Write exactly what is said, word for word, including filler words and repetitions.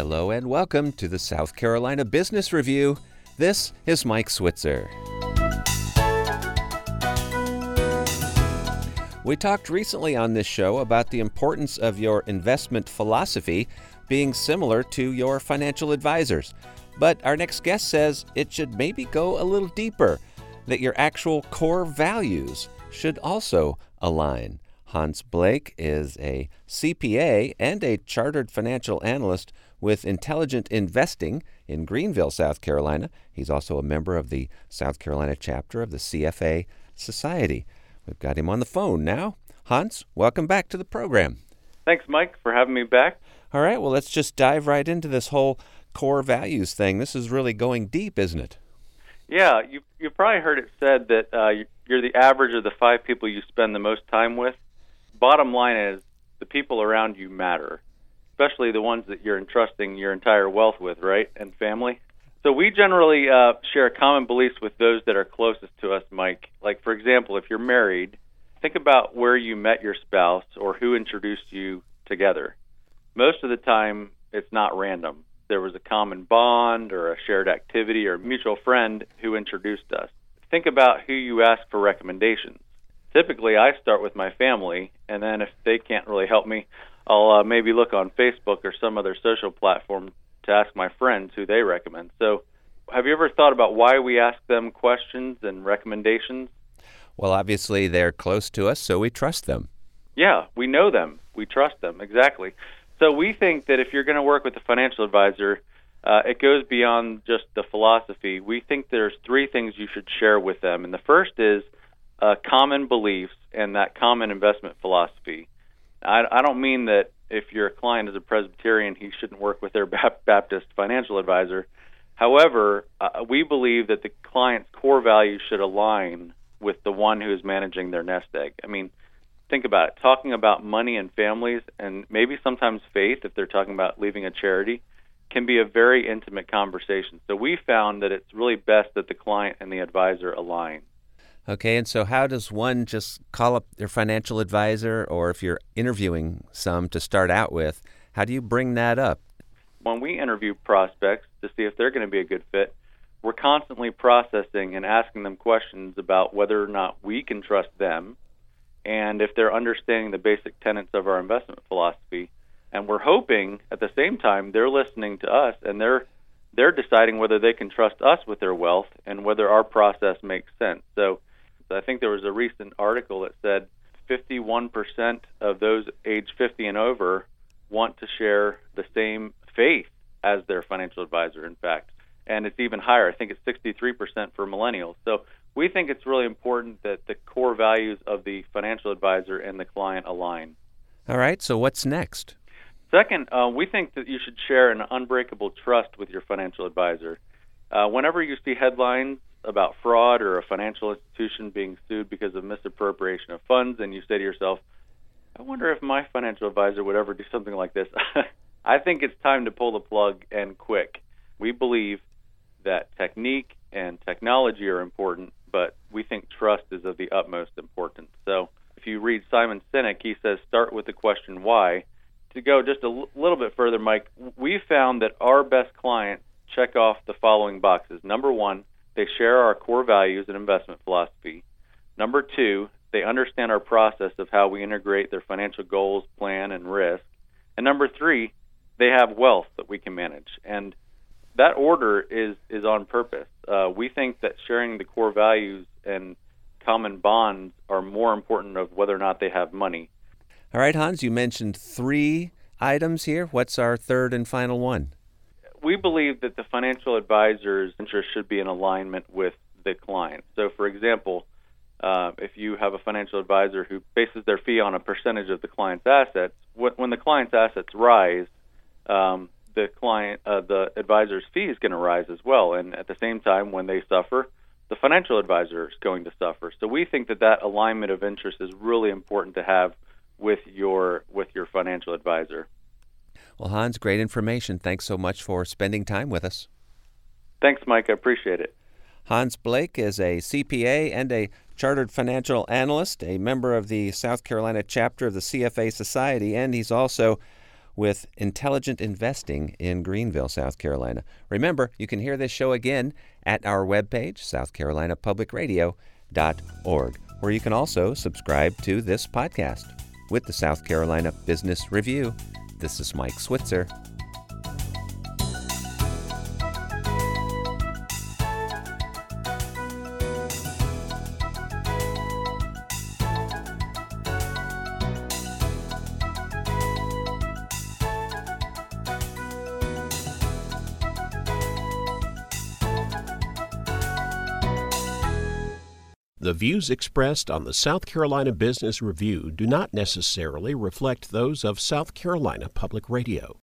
Hello and welcome to the South Carolina Business Review. This is Mike Switzer. We talked recently on this show about the importance of your investment philosophy being similar to your financial advisors. But our next guest says it should maybe go a little deeper, that your actual core values should also align. Hans Blake is a C P A and a chartered financial analyst with Intelligent Investing in Greenville, South Carolina. He's also a member of the South Carolina chapter of the C F A Society. We've got him on the phone now. Hans, welcome back to the program. Thanks, Mike, for having me back. All right, well, let's just dive right into this whole core values thing. This is really going deep, isn't it? Yeah, you, you've probably heard it said that uh, you're the average of the five people you spend the most time with. Bottom line is the people around you matter, especially the ones that you're entrusting your entire wealth with, right, and family. So we generally uh, share common beliefs with those that are closest to us, Mike. Like, for example, if you're married, think about where you met your spouse or who introduced you together. Most of the time, it's not random. There was a common bond or a shared activity or a mutual friend who introduced us. Think about who you ask for recommendations. Typically, I start with my family, and then if they can't really help me, I'll uh, maybe look on Facebook or some other social platform to ask my friends who they recommend. So have you ever thought about why we ask them questions and recommendations? Well, obviously, they're close to us, so we trust them. Yeah, we know them. We trust them, exactly. So we think that if you're going to work with a financial advisor, uh, it goes beyond just the philosophy. We think there's three things you should share with them. And the first is uh, common beliefs and that common investment philosophy. I, I don't mean that if your client is a Presbyterian, he shouldn't work with their Baptist financial advisor. However, uh, we believe that the client's core values should align with the one who is managing their nest egg. I mean, think about it. Talking about money and families, and maybe sometimes faith, if they're talking about leaving a charity, can be a very intimate conversation. So we found that it's really best that the client and the advisor align. Okay, and so how does one just call up their financial advisor, or if you're interviewing some to start out with, how do you bring that up? When we interview prospects to see if they're going to be a good fit, we're constantly processing and asking them questions about whether or not we can trust them and if they're understanding the basic tenets of our investment philosophy. And we're hoping at the same time they're listening to us and they're they're deciding whether they can trust us with their wealth and whether our process makes sense. So I think there was a recent article that said fifty-one percent of those age fifty and over want to share the same faith as their financial advisor, in fact. And it's even higher. I think it's sixty-three percent for millennials. So we think it's really important that the core values of the financial advisor and the client align. All right, so what's next? Second, uh, we think that you should share an unbreakable trust with your financial advisor. Uh, whenever you see headlines about fraud or a financial institution being sued because of misappropriation of funds, and you say to yourself, I wonder if my financial advisor would ever do something like this, I think it's time to pull the plug, and quick. We believe that technique and technology are important, but we think trust is of the utmost importance. So if you read Simon Sinek, he says, start with the question why. To go just a l- little bit further, Mike, we found that our best clients check off the following boxes. Number one, they share our core values and investment philosophy. Number two, they understand our process of how we integrate their financial goals, plan, and risk. And number three, they have wealth that we can manage. And that order is, is on purpose. Uh, we think that sharing the core values and common bonds are more important of whether or not they have money. All right, Hans, you mentioned three items here. What's our third and final one? We believe that the financial advisor's interest should be in alignment with the client. So, for example, uh, if you have a financial advisor who bases their fee on a percentage of the client's assets, when the client's assets rise, um, the client, uh, the advisor's fee is going to rise as well. And at the same time, when they suffer, the financial advisor is going to suffer. So we think that that alignment of interest is really important to have with your with your financial advisor. Well, Hans, great information. Thanks so much for spending time with us. Thanks, Mike. I appreciate it. Hans Blake is a C P A and a chartered financial analyst, a member of the South Carolina chapter of the C F A Society, and he's also with Intelligent Investing in Greenville, South Carolina. Remember, you can hear this show again at our webpage, south carolina public radio dot org, where you can also subscribe to this podcast. With the South Carolina Business Review, this is Mike Switzer. The views expressed on the South Carolina Business Review do not necessarily reflect those of South Carolina Public Radio.